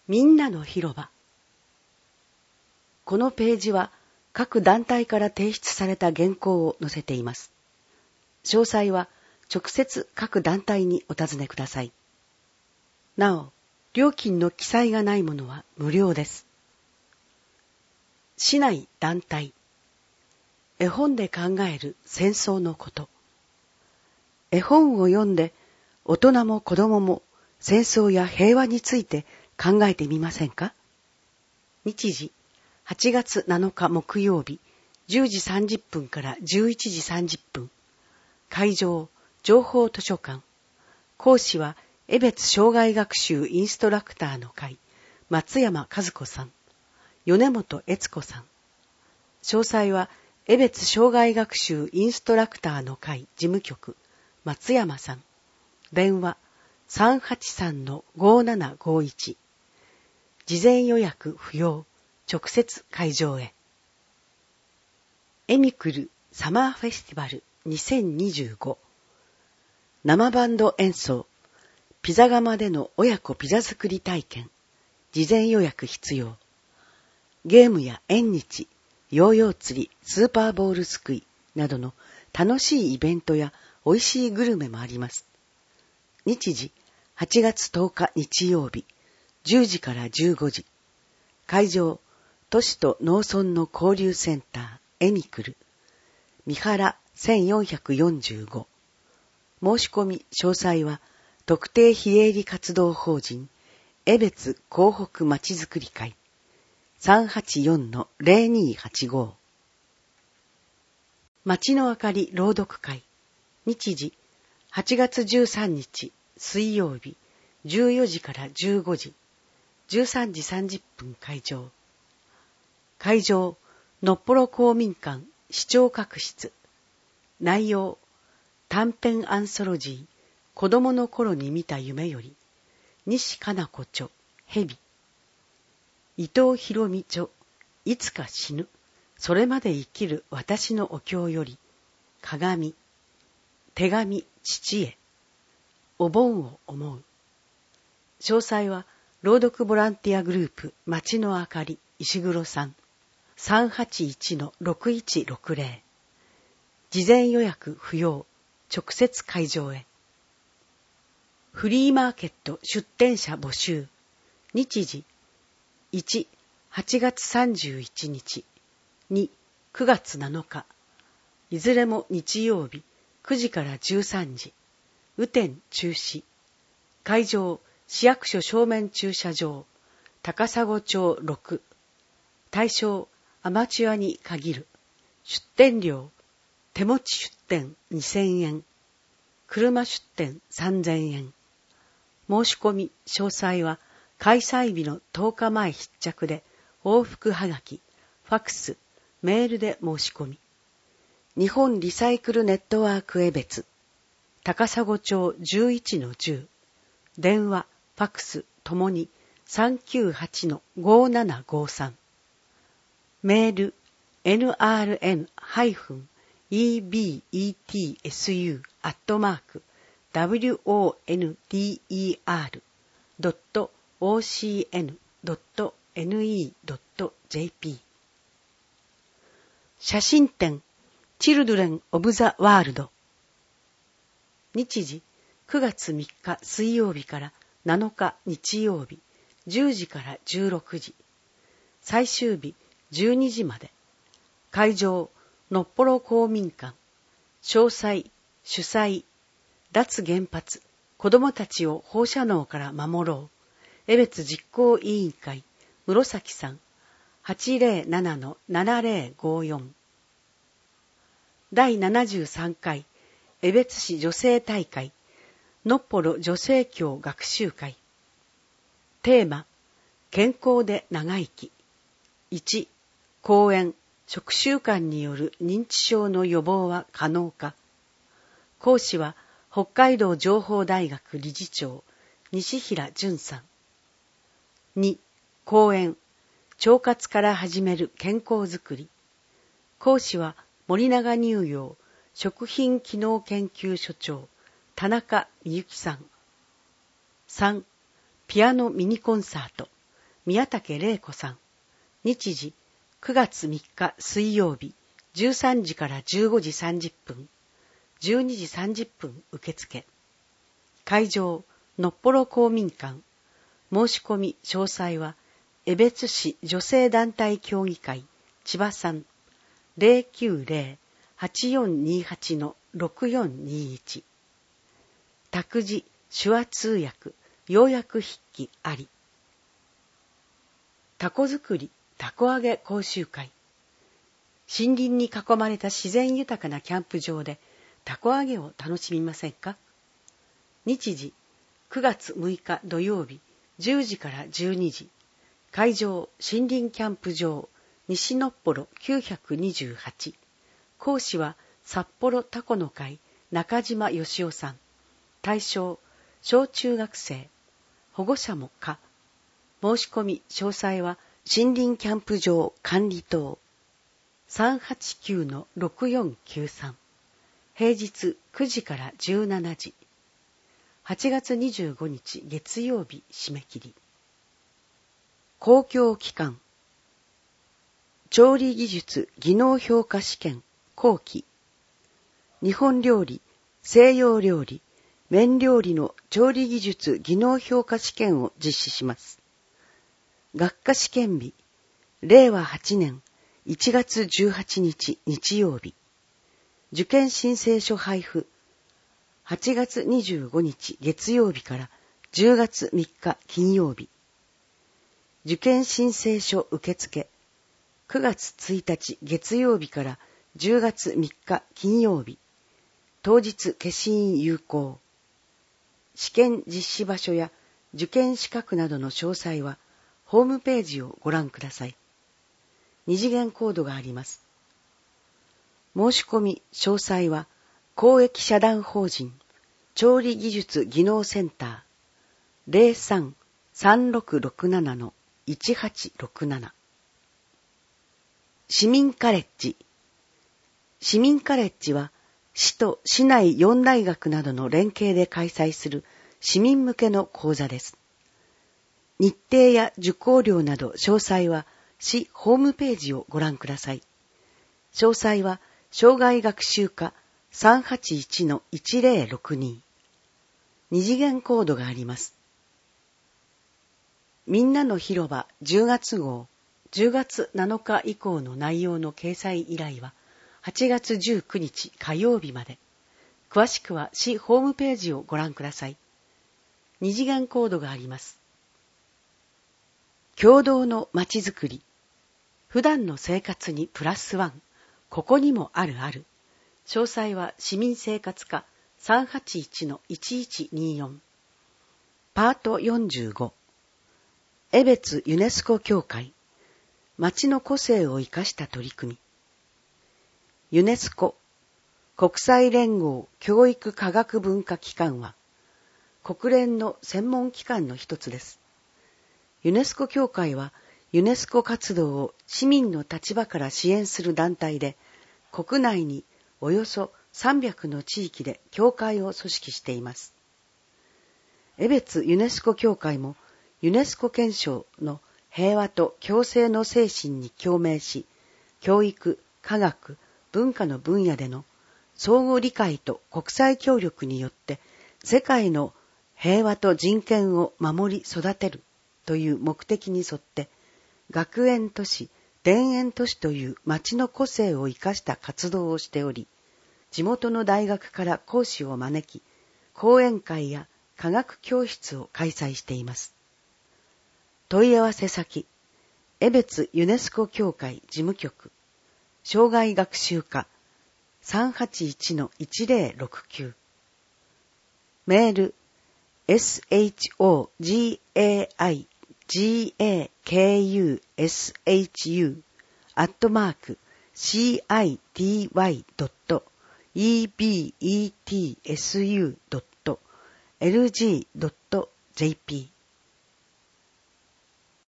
みんなの広場。このページは各団体から提出された原稿を載せています。詳細は直接各団体にお尋ねください。なお、料金の記載がないものは無料です。市内団体。絵本で考える戦争のこと。絵本を読んで大人も子供も戦争や平和について考えてみませんか？日時8月7日木曜日10時30分から11時30分。会場情報図書館。講師は江別障害学習インストラクターの会松山和子さん、米本悦子さん。詳細は江別障害学習インストラクターの会事務局松山さん。電話 383-5751。事前予約不要。直接会場へ。エミクルサマーフェスティバル2025。生バンド演奏。ピザ窯での親子ピザ作り体験。事前予約必要。ゲームや縁日、ヨーヨー釣り、スーパーボールすくいなどの楽しいイベントや美味しいグルメもあります。日時8月10日日曜日10時から15時。会場都市と農村の交流センターエミクル三原1445。申し込み詳細は特定非営利活動法人江別港北まちづくり会 384-0285。街の明かり朗読会。日時8月13日水曜日14時から15時。13時30分会場。会場のっぽろ公民館視聴覚室。内容短編アンソロジー子供の頃に見た夢より西加奈子著蛇。伊藤博美著いつか死ぬそれまで生きる私のお経より鏡。手紙父へ。お盆を思う。詳細は朗読ボランティアグループ街の明かり石黒さん 381-6160。事前予約不要。直接会場へ。フリーマーケット出店者募集。日時1、8月31日2、9月7日。いずれも日曜日9時から13時。雨天中止。会場市役所正面駐車場高砂町6。対象アマチュアに限る。出店料手持ち出店2000円。車出店3000円。申し込み詳細は開催日の10日前必着で往復はがき、ファクス、メールで申し込み。日本リサイクルネットワーク江別高砂町 11-10。電話、ファクスともに 398-5753。メール nrn-hebetsu@wondr.ocn.ne.jp。 写真展チルドレン・オブ・ザ・ワールド。日時9月3日水曜日から7日日曜日10時から16時。最終日12時まで。会場のっぽろ公民館。詳細主催脱原発子どもたちを放射能から守ろう江別実行委員会室崎さん 807-7054。第73回江別市女性大会のっぽろ女性協学習会。テーマ健康で長生き。1、講演食習慣による認知症の予防は可能か。講師は北海道情報大学理事長西平淳さん。2、講演腸活から始める健康づくり。講師は森永乳業食品機能研究所長田中美幸さん。3、ピアノミニコンサート宮武玲子さん。日時9月3日水曜日、13時から15時30分、12時30分受付。会場、のっぽろ公民館。申し込み詳細は、江別市女性団体協議会、千葉さん、090-8428-6421。託児、手話通訳、要約筆記あり。タコ作り、タコ揚げ講習会。森林に囲まれた自然豊かなキャンプ場でタコ揚げを楽しみませんか？日時、9月6日土曜日、10時から12時。会場、森林キャンプ場、西のっぽろ928。講師は、札幌タコの会、中島義夫さん。対象、小中学生。保護者も可。申し込み詳細は、森林キャンプ場管理棟。389-6493。平日9時から17時。8月25日月曜日締め切り。公共機関。調理技術技能評価試験後期。日本料理、西洋料理、麺料理の調理技術技能評価試験を実施します。学科試験日、令和8年1月18日日曜日。受験申請書配布、8月25日月曜日から10月3日金曜日。受験申請書受付、9月1日月曜日から10月3日金曜日。当日消印有効。試験実施場所や受験資格などの詳細はホームページをご覧ください。二次元コードがあります。申し込み詳細は公益社団法人調理技術技能センター 03-3667-1867。市民カレッジ。市民カレッジは市と市内4大学などの連携で開催する市民向けの講座です。日程や受講料など詳細は市ホームページをご覧ください。詳細は障害学習課 381-1062。二次元コードがあります。みんなの広場10月号、10月7日以降の内容の掲載依頼は8月19日火曜日まで。詳しくは市ホームページをご覧ください。二次元コードがあります。共同のまちづくり。普段の生活にプラスワン。ここにもあるある。詳細は市民生活課 381-1124。パート45。江別ユネスコ協会。町の個性を生かした取り組み。ユネスコ国際連合教育科学文化機関は国連の専門機関の一つです。ユネスコ協会はユネスコ活動を市民の立場から支援する団体で、国内におよそ300の地域で協会を組織しています。江別ユネスコ協会もユネスコ憲章の平和と共生の精神に共鳴し、教育、科学、文化の分野での相互理解と国際協力によって世界の平和と人権を守り育てるという目的に沿って学園都市、田園都市という町の個性を生かした活動をしており、地元の大学から講師を招き、講演会や科学教室を開催しています。問い合わせ先、江別ユネスコ協会事務局、障害学習課 381-1069。メール、shogaikusu@city.ebetsu.lg.jp